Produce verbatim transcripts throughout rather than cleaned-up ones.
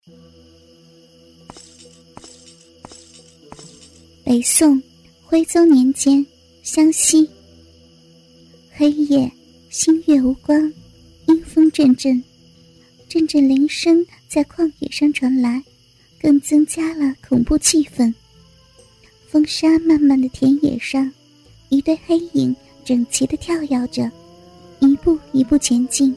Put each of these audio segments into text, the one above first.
北宋徽宗年间，湘西。黑夜，星月无光，阴风阵阵，阵阵铃声在旷野上传来，更增加了恐怖气氛。风沙漫漫的田野上，一对黑影整齐地跳跃着，一步一步前进。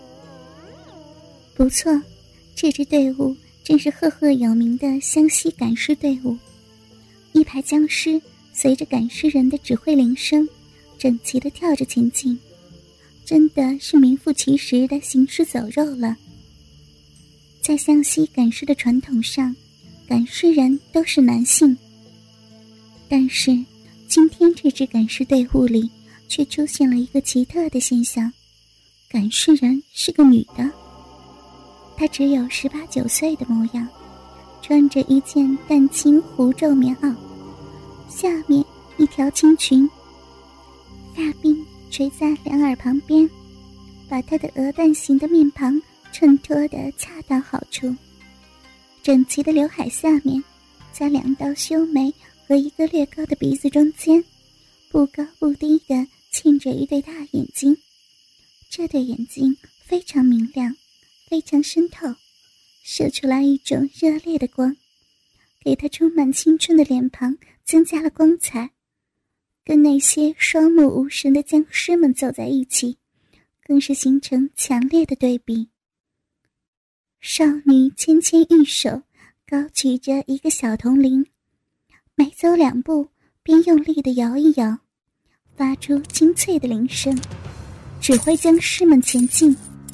不错，这支队伍正是赫赫有名的湘西赶尸队伍。一排僵尸随着赶尸人的指挥铃声，整齐地跳着前进，真的是名副其实的行尸走肉了。在湘西赶尸的传统上，赶尸人都是男性，但是今天这支赶尸队伍里却出现了一个奇特的现象，赶尸人是个女的。她只有十八九岁的模样，穿着一件淡青狐皱棉袄，下面一条青裙，大鬓垂在两耳旁边，把她的鹅蛋形的面庞衬托得恰到好处。整齐的刘海下面，在两道修眉和一个略高的鼻子中间，不高不低地嵌着一对大眼睛。这对眼睛非常明亮，非常深透，射出来一种热烈的光，给她充满青春的脸庞增加了光彩。跟那些双目无神的僵尸们走在一起，更是形成强烈的对比。少女纤纤玉手高举着一个小铜铃，每走两步便用力地摇一摇，发出清脆的铃声，指挥僵尸们前进。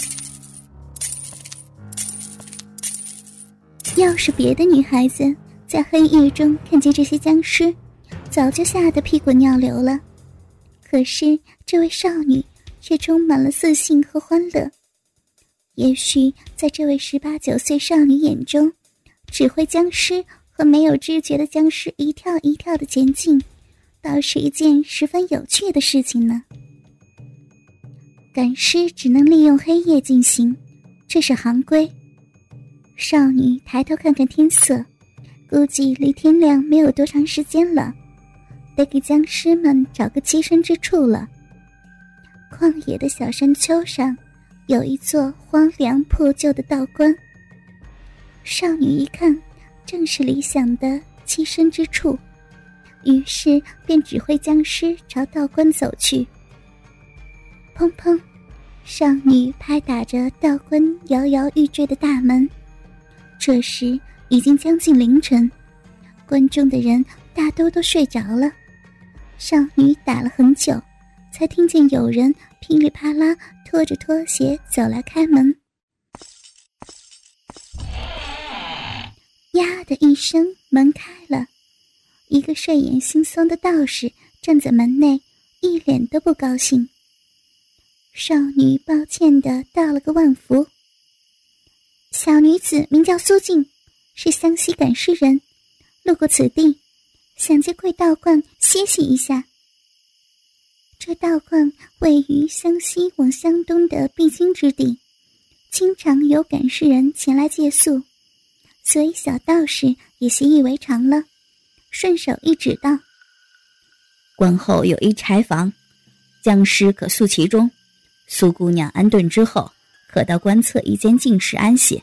要是别的女孩子在黑夜中看见这些僵尸，早就吓得屁滚尿流了。可是这位少女却充满了自信和欢乐。也许在这位十八九岁少女眼中，指挥僵尸和没有知觉的僵尸一跳一跳的前进，倒是一件十分有趣的事情呢。赶尸只能利用黑夜进行，这是行规。少女抬头看看天色，估计离天亮没有多长时间了，得给僵尸们找个栖身之处了。旷野的小山丘上，有一座荒凉破旧的道观。少女一看，正是理想的栖身之处，于是便指挥僵尸朝道观走去。砰砰，少女拍打着道观摇摇欲坠的大门。这时已经将近凌晨，观众的人大多都睡着了。少女打了很久，才听见有人噼里啪啦拖着拖鞋走来开门。呀的一声，门开了，一个睡眼惺忪的道士站在门内，一脸都不高兴。少女抱歉地道了个万福。小女子名叫苏静，是湘西赶尸人，路过此地，想借贵道观歇息一下。这道观位于湘西往湘东的必经之地，经常有赶尸人前来借宿，所以小道士也习以为常了，顺手一指道： 观后有一柴房，僵尸可宿其中，苏姑娘安顿之后，可到观侧一间净室安歇。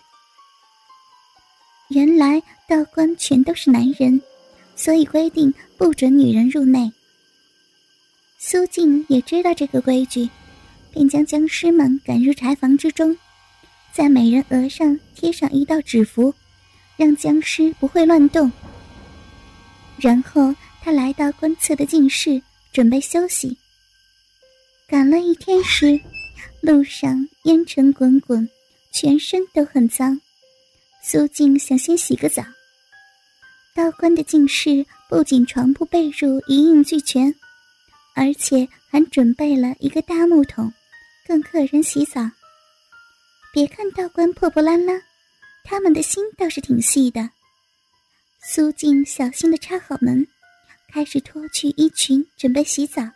原来道观全都是男人，所以规定不准女人入内。苏静也知道这个规矩，便将僵尸们赶入柴房之中，在每人额上贴上一道纸符，让僵尸不会乱动。然后他来到观侧的净室，准备休息。赶了一天时，路上烟尘滚滚，全身都很脏。苏静想先洗个澡。道观的净室不仅床铺被褥一应俱全，而且还准备了一个大木桶，供客人洗澡。别看道观破破烂烂，他们的心倒是挺细的。苏静小心地插好门，开始脱去衣裙，准备洗澡。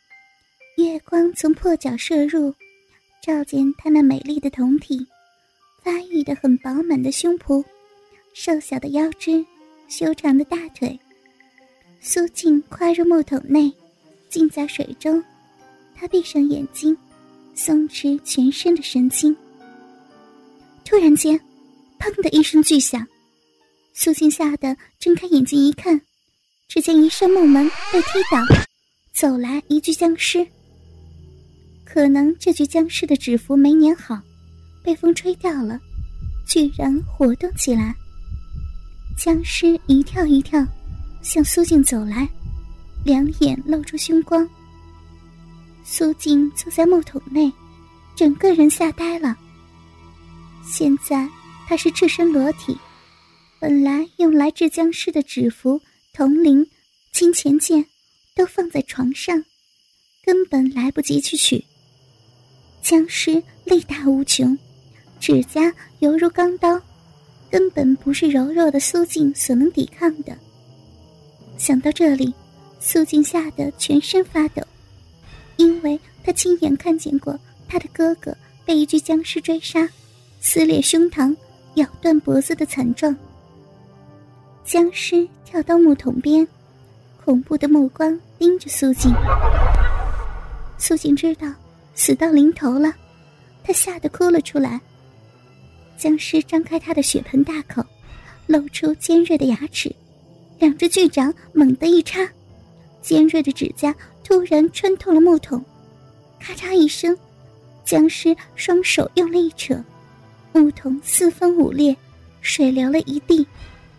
月光从破角射入，照见她那美丽的胴体， 发育得很饱满的胸脯，瘦小的腰肢，修长的大腿。苏静跨入木桶内，浸在水中，她闭上眼睛，松弛全身的神经。突然间，砰的一声巨响，苏静吓得睁开眼睛一看，只见一扇木门被踢倒，走来一具僵尸。可能这具僵尸的纸符没粘好，被风吹掉了，居然活动起来。僵尸一跳一跳向苏静走来，两眼露出凶光。苏静坐在木桶内，整个人吓呆了。现在她是赤身裸体，本来用来治僵尸的纸符、铜铃、金钱剑都放在床上，根本来不及去取。僵尸力大无穷，指甲犹如钢刀，根本不是柔弱的苏静所能抵抗的。想到这里，苏静吓得全身发抖，因为她亲眼看见过她的哥哥被一具僵尸追杀，撕裂胸膛，咬断脖子的惨状。僵尸跳到木桶边，恐怖的目光盯着苏静。苏静知道死到临头了，她吓得哭了出来。僵尸张开他的血盆大口，露出尖锐的牙齿，两只巨掌猛地一插，尖锐的指甲突然穿透了木桶，咔嚓一声，僵尸双手用力一扯，木桶四分五裂，水流了一地。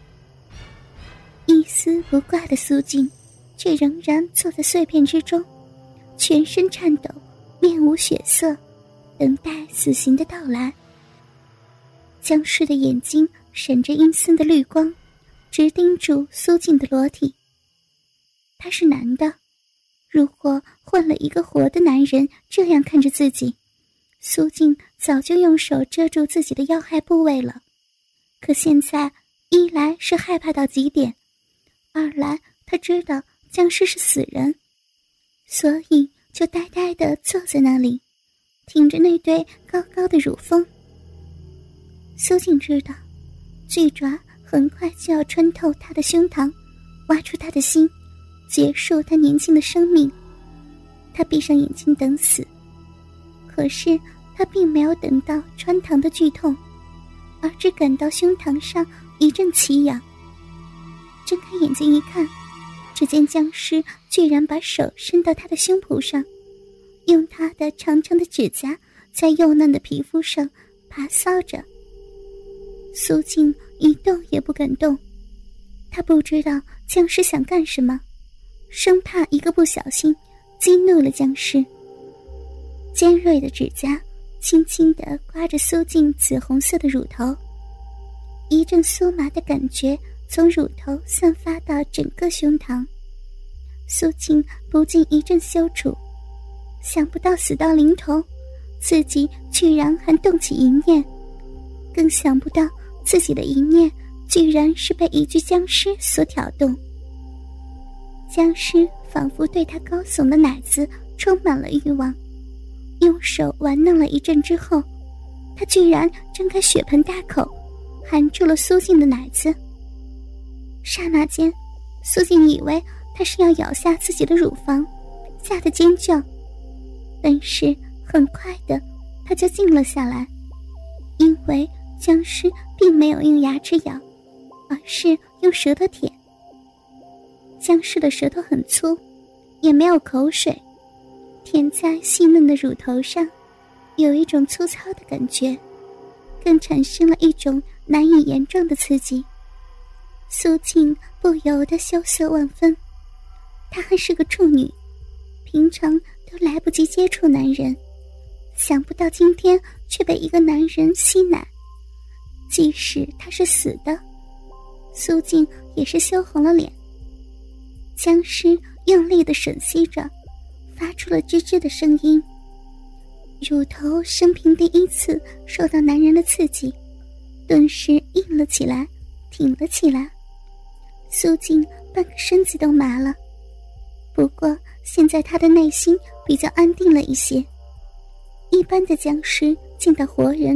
一丝不挂的苏静却仍然坐在碎片之中，全身颤抖，面无血色，等待死刑的到来。僵尸的眼睛闪着阴森的绿光，直盯住苏静的裸体。他是男的，如果换了一个活的男人这样看着自己，苏静早就用手遮住自己的要害部位了。可现在，一来是害怕到极点，二来他知道僵尸是死人，所以就呆呆地坐在那里，挺着那对高高的乳峰。苏静知道，巨爪很快就要穿透他的胸膛，挖出他的心，结束他年轻的生命。他闭上眼睛等死，可是他并没有等到穿膛的剧痛，而只感到胸膛上一阵奇痒。睁开眼睛一看，只见僵尸居然把手伸到他的胸脯上，用他的长长的指甲在幼嫩的皮肤上爬搔着。苏静一动也不敢动，她不知道僵尸想干什么，生怕一个不小心激怒了僵尸。尖锐的指甲轻轻地刮着苏静紫红色的乳头，一阵酥麻的感觉从乳头散发到整个胸膛。苏静不禁一阵羞耻，想不到死到临头，自己居然还动起一念，更想不到自己的一念居然是被一具僵尸所挑动。僵尸仿佛对他高耸的奶子充满了欲望，用手玩弄了一阵之后，他居然睁开血盆大口，含住了苏静的奶子。刹那间，苏静以为他是要咬下自己的乳房，吓得尖叫，但是很快的他就静了下来，因为僵尸并没有用牙齿咬，而是用舌头舔。僵尸的舌头很粗，也没有口水，舔在细嫩的乳头上，有一种粗糙的感觉，更产生了一种难以言状的刺激。苏静不由得羞涩万分，她还是个处女，平常都来不及接触男人，想不到今天却被一个男人吸奶。即使他是死的，苏静也是羞红了脸。僵尸用力地吮吸着，发出了吱吱的声音。乳头生平第一次受到男人的刺激，顿时硬了起来，挺了起来。苏静半个身子都麻了，不过现在她的内心比较安定了一些。一般的僵尸见到活人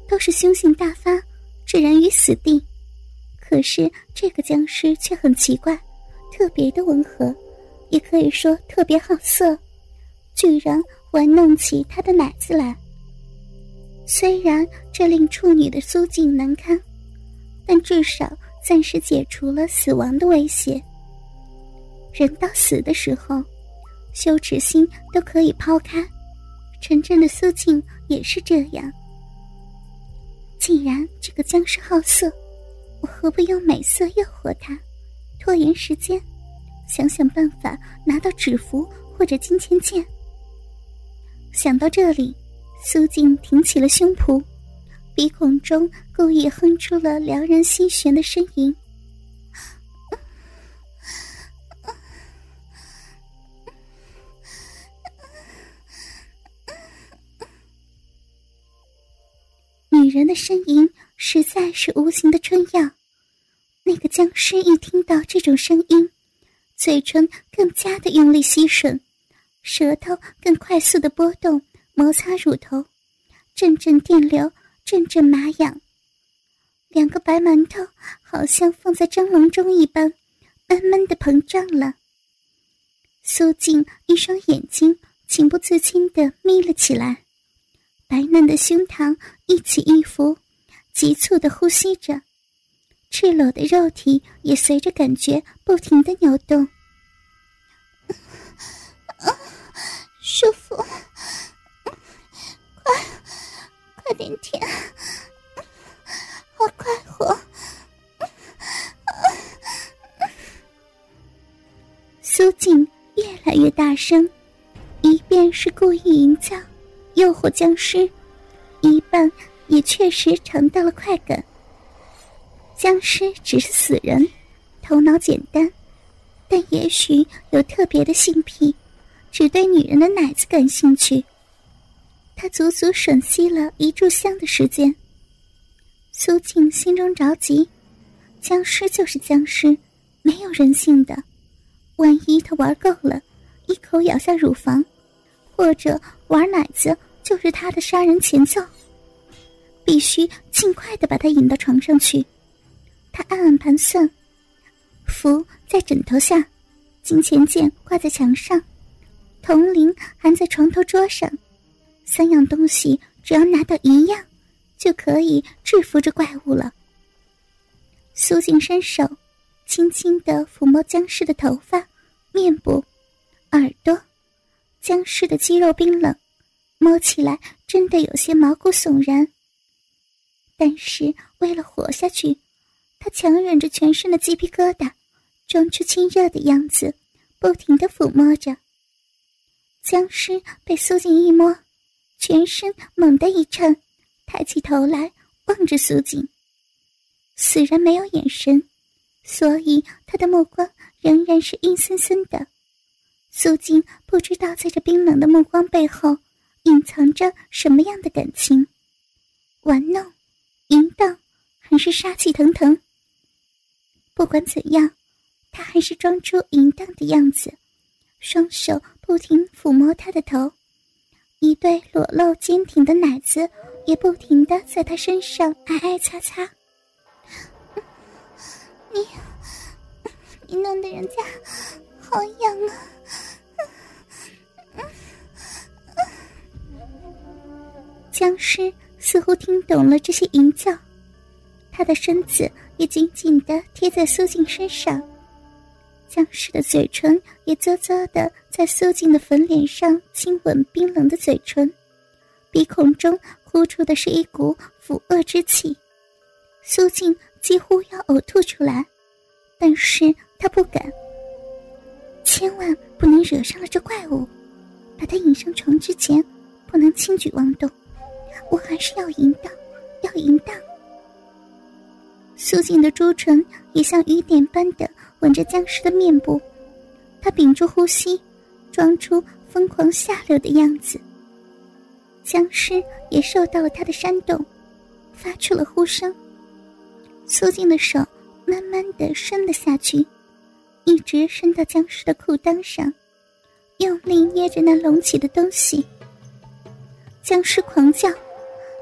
都是凶性大发，置人于死地。可是这个僵尸却很奇怪，特别的温和，也可以说特别好色，居然玩弄起他的奶子来。虽然这令处女的苏静难堪，但至少暂时解除了死亡的威胁。人到死的时候，羞耻心都可以抛开，纯真的苏静也是这样。既然这个僵尸好色，我何不用美色诱惑他，拖延时间，想想办法拿到纸符或者金钱剑。想到这里，苏静挺起了胸脯，鼻孔中故意哼出了撩人心弦的呻吟。女人的呻吟实在是无形的春药，那个僵尸一听到这种声音，嘴唇更加的用力吸吮，舌头更快速的波动摩擦乳头，阵阵电流，阵阵麻痒。两个白馒头好像放在蒸笼中一般，慢慢的膨胀了。苏静一双眼睛情不自禁地眯了起来，白嫩的胸膛一起一伏，急促地呼吸着，赤裸的肉体也随着感觉不停地扭动。舒服，快快点舔，好快活。苏静越来越大声，一边是故意营造诱惑僵尸，一半也确实尝到了快感。僵尸只是死人，头脑简单，但也许有特别的性癖，只对女人的奶子感兴趣。他足足吮吸了一炷香的时间。苏静心中着急，僵尸就是僵尸，没有人性的，万一他玩够了，一口咬下乳房，或者玩奶子就是他的杀人前奏，必须尽快地把他引到床上去。他暗暗盘算，符在枕头下，金钱剑挂在墙上，铜铃含在床头桌上，三样东西只要拿到一样，就可以制服这怪物了。苏静伸手轻轻地抚摸僵尸的头发、面部、耳朵，僵尸的肌肉冰冷，摸起来真的有些毛骨悚然。但是为了活下去，他强忍着全身的鸡皮疙瘩，装出亲热的样子，不停地抚摸着。僵尸被苏静一摸，全身猛地一颤，抬起头来望着苏静。死人没有眼神，所以他的目光仍然是阴森森的。苏静不知道在这冰冷的目光背后隐藏着什么样的感情，玩弄、淫荡，还是杀气腾腾。不管怎样，他还是装出淫荡的样子，双手不停抚摸他的头，一对裸露坚挺的奶子也不停地在他身上挨挨擦擦。你你弄得人家好痒啊。僵尸似乎听懂了这些淫叫，他的身子也紧紧地贴在苏静身上，僵尸的嘴唇也啧啧地在苏静的粉脸上亲吻冰冷的嘴唇，鼻孔中呼出的是一股腐恶之气。苏静几乎要呕吐出来，但是他不敢，千万不能惹上了这怪物，把他引上床之前不能轻举妄动，我还是要淫荡，要淫荡。苏静的朱唇也像雨点般的吻着僵尸的面部，他屏住呼吸，装出疯狂下流的样子。僵尸也受到了他的煽动，发出了呼声。苏静的手慢慢地伸了下去，一直伸到僵尸的裤裆上，用力捏着那隆起的东西。僵尸狂叫，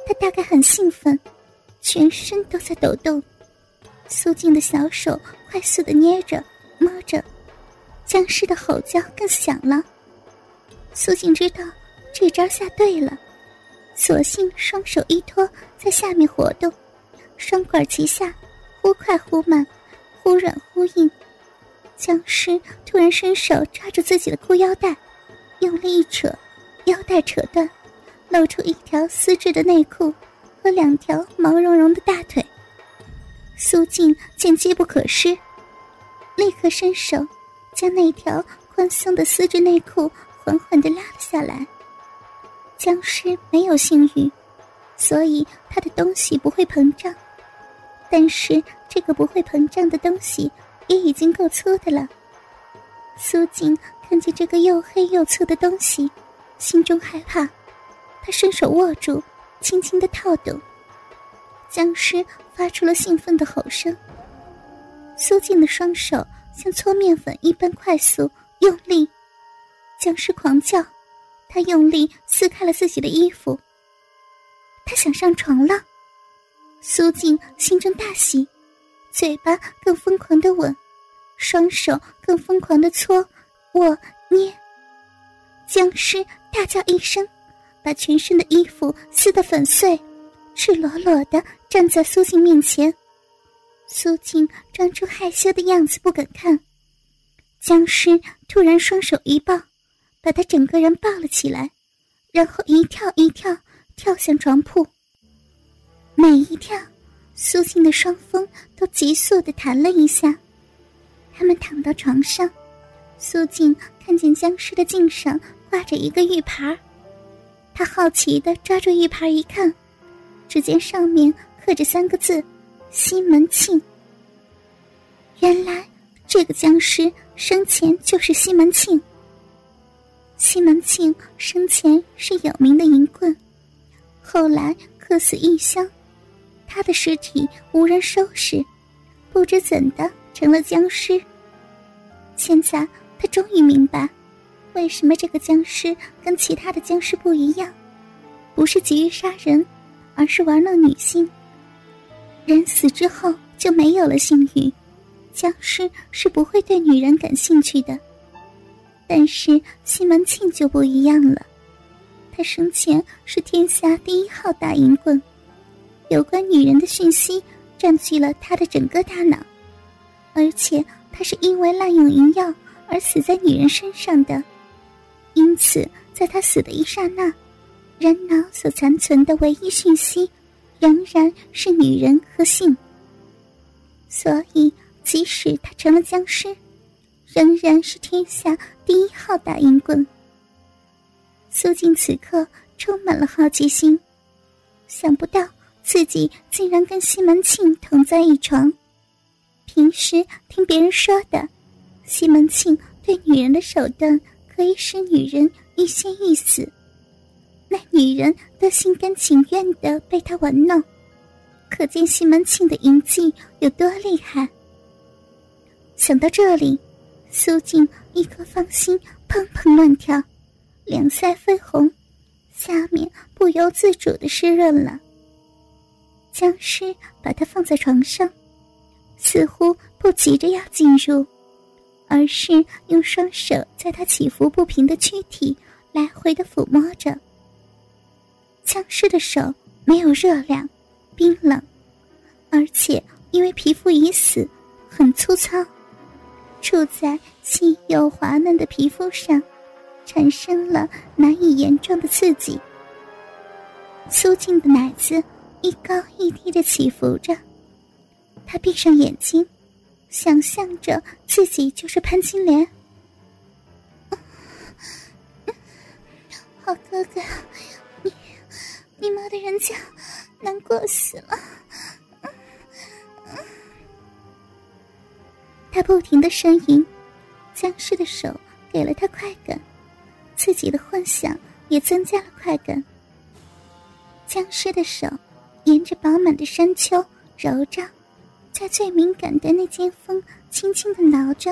他大概很兴奋，全身都在抖动。苏静的小手快速地捏着摸着，僵尸的吼叫更响了。苏静知道这招下对了，索性双手一托在下面活动，双管齐下，忽快忽慢，忽软忽硬。僵尸突然伸手抓住自己的裤腰带，用力一扯，腰带扯断，露出一条丝质的内裤和两条毛茸茸的大腿。苏静见机不可失，立刻伸手将那条宽松的丝质内裤缓缓地拉了下来。僵尸没有性欲，所以他的东西不会膨胀，但是这个不会膨胀的东西也已经够粗的了。苏静看见这个又黑又粗的东西，心中害怕，他伸手握住，轻轻地套动。僵尸发出了兴奋的吼声。苏静的双手像搓面粉一般快速用力，僵尸狂叫，他用力撕开了自己的衣服。他想上床了。苏静心中大喜，嘴巴更疯狂地吻，双手更疯狂地搓握捏。僵尸大叫一声，把全身的衣服撕得粉碎，赤裸裸地站在苏静面前。苏静装出害羞的样子不敢看。僵尸突然双手一抱，把他整个人抱了起来，然后一跳一跳跳向床铺。每一跳，苏静的双峰都急速地弹了一下。他们躺到床上，苏静看见僵尸的颈上挂着一个玉牌，他好奇地抓住玉牌一看，只见上面刻着三个字：西门庆。原来这个僵尸生前就是西门庆。西门庆生前是有名的淫棍，后来客死异乡，他的尸体无人收拾，不知怎的成了僵尸。现在他终于明白，为什么这个僵尸跟其他的僵尸不一样，不是急于杀人，而是玩弄女性。人死之后就没有了性欲，僵尸是不会对女人感兴趣的。但是西门庆就不一样了，他生前是天下第一号大淫棍，有关女人的讯息占据了他的整个大脑，而且他是因为滥用淫药而死在女人身上的，因此在他死的一刹那，人脑所残存的唯一讯息仍然是女人和性。所以即使他成了僵尸，仍然是天下第一号大淫棍。苏静此刻充满了好奇心，想不到自己竟然跟西门庆同在一床。平时听别人说的，西门庆对女人的手段可以使女人欲仙欲死，那女人都心甘情愿地被他玩弄，可见西门庆的淫技有多厉害。想到这里，苏静一颗芳心砰砰乱跳，两腮绯红，下面不由自主地湿润了。僵尸把她放在床上，似乎不急着要进入，而是用双手在她起伏不平的躯体来回地抚摸着。僵尸的手没有热量，冰冷，而且因为皮肤已死，很粗糙，触在细幼滑嫩的皮肤上，产生了难以言状的刺激。苏静的奶子一高一低地起伏着，她闭上眼睛，想象着自己就是潘金莲。好哥哥，你你妈的人家难过死了。他不停地呻吟，僵尸的手给了他快感，自己的幻想也增加了快感。僵尸的手沿着饱满的山丘揉着，在最敏感的那间缝轻轻地挠着。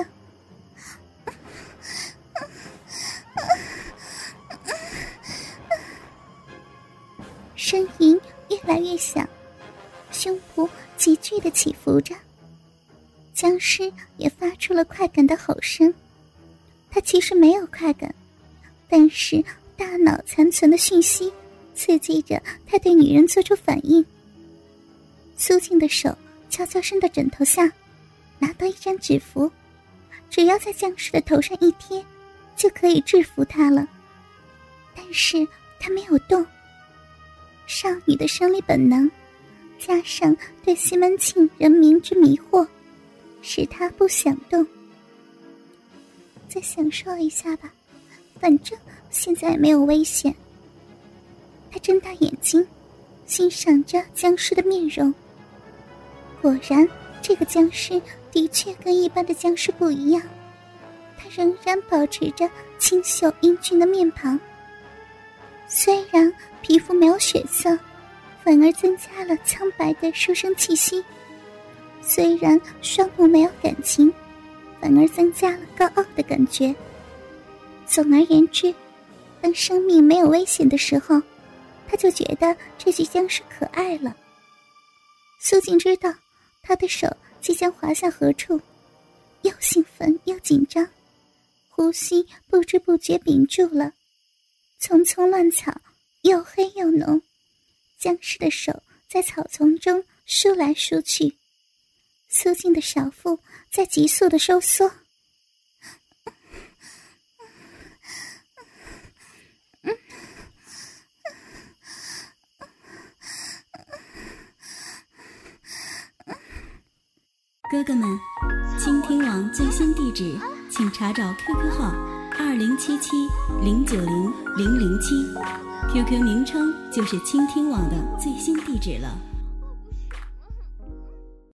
呻吟来越响，胸脯急剧地起伏着。僵尸也发出了快感的吼声。他其实没有快感，但是大脑残存的讯息刺激着他对女人做出反应。苏静的手悄悄伸到枕头下，拿到一张纸符，只要在僵尸的头上一贴，就可以制服他了。但是他没有动。少女的生理本能加上对西门庆人名之迷惑，使他不想动。再享受一下吧，反正现在没有危险。他睁大眼睛欣赏着僵尸的面容。果然这个僵尸的确跟一般的僵尸不一样，他仍然保持着清秀英俊的面庞，虽然皮肤没有血色，反而增加了苍白的书生气息，虽然双目没有感情，反而增加了高傲的感觉。总而言之，当生命没有危险的时候，他就觉得这具僵尸可爱了。苏静知道他的手即将滑向何处，又兴奋又紧张，呼吸不知不觉屏住了。丛丛乱草又黑又浓，僵尸的手在草丛中梳来梳去，苏静的小腹在急速的收缩。 哥哥们，倾听网最新地址请查找 Q Q 号二零七七零九零零零七 ，Q Q 名称就是倾听网的最新地址了。